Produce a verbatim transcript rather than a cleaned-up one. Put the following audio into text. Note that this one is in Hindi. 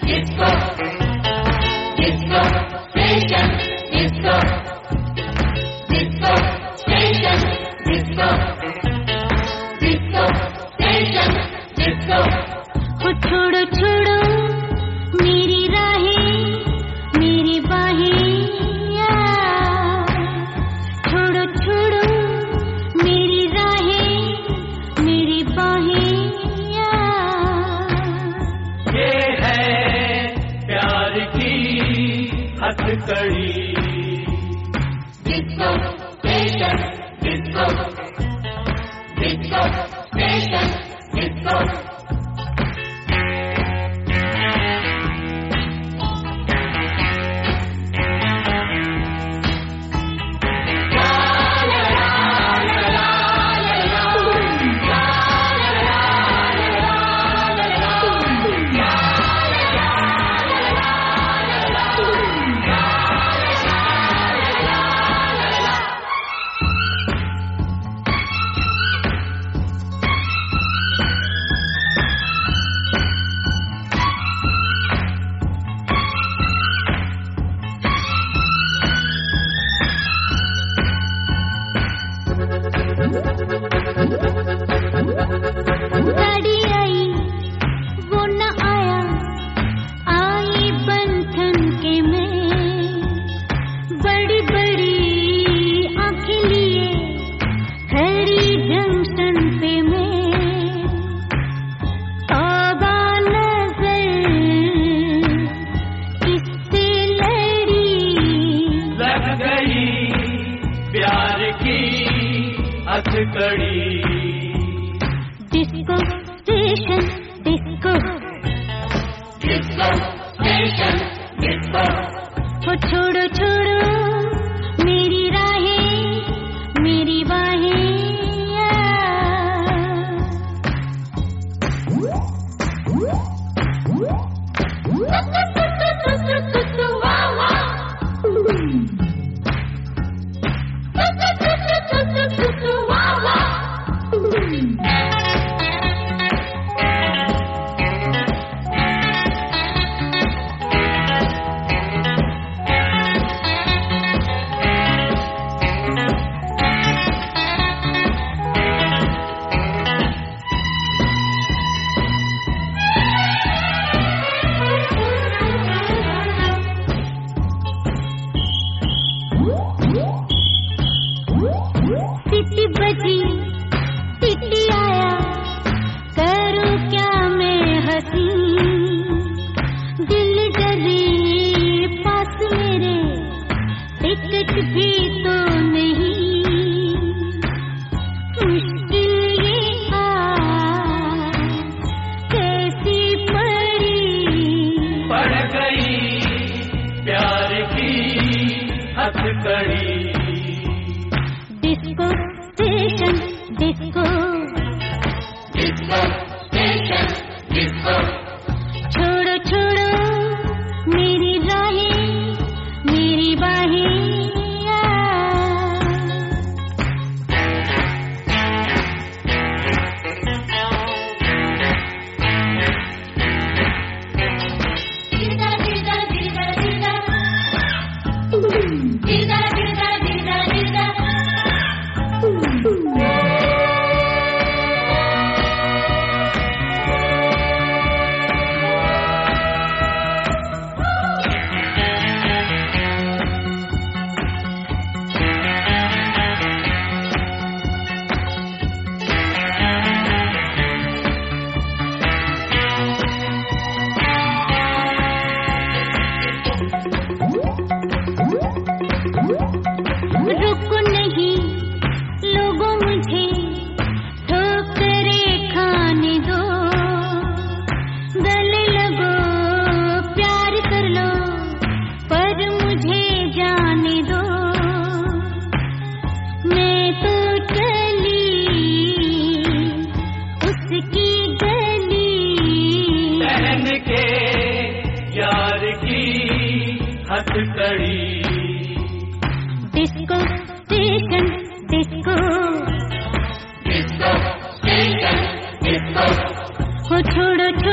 disco, disco station, disco, disco station, disco, disco station, disco. हो छोड़ो छोड़ो मेरी राहें, मेरी बाहें, छोड़ो छोड़ो मेरी राहें, मेरी बाहें। ये है प्यार की हथकड़ी। Disco station, disco, disco station, disco. गाड़ी आई वो न आया, आई बंधन के में, बड़ी बड़ी आंखें लिए खड़ी जंक्शन पे मैं, तौबा नजर किससे लड़ी, लग गई प्यार की हथकड़ी। Disco station disco, Disco station, disco. हो छोड़ो छोड़ो मेरी राहें, मेरी बाहें। सिटी बजी सिटी आया, करूं क्या मैं हंसी, दिल डरे पास मेरे, टिकट भी तो नहीं, मुश्किल ये आ कैसी पड़ी, पड़ गई प्यार की हथकड़ी। Disco station disco, Disco station, disco. छोड़ो छोड़ो मेरी राहें, मेरी बाहें। रुको नहीं लोगों मुझे ठोकरें खाने दो, गले लगो प्यार कर लो पर मुझे जाने दो, मैं तो चली उसकी गली, पहन के यार की हथकड़ी। Disco station disco, Disco station, disco. हो छोड़ो छोड़ो